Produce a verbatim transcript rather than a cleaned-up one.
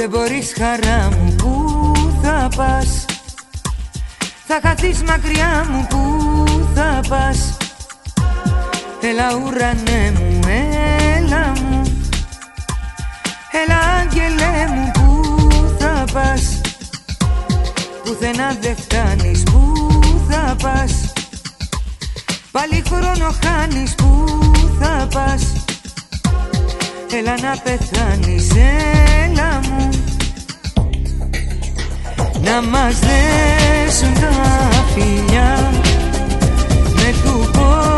δεν μπορείς χαρά μου, πού θα πας? Θα χαθείς μακριά μου, πού θα πας? Έλα ουρανέ μου, έλα μου, έλα άγγελέ μου, πού θα πας? Πουθενά δεν φτάνεις, πού θα πας? Πάλι χρόνο χάνεις, πού θα πας? Έλα να πεθάνεις, έλα μου, να μας δέσουν τα φιλιά με του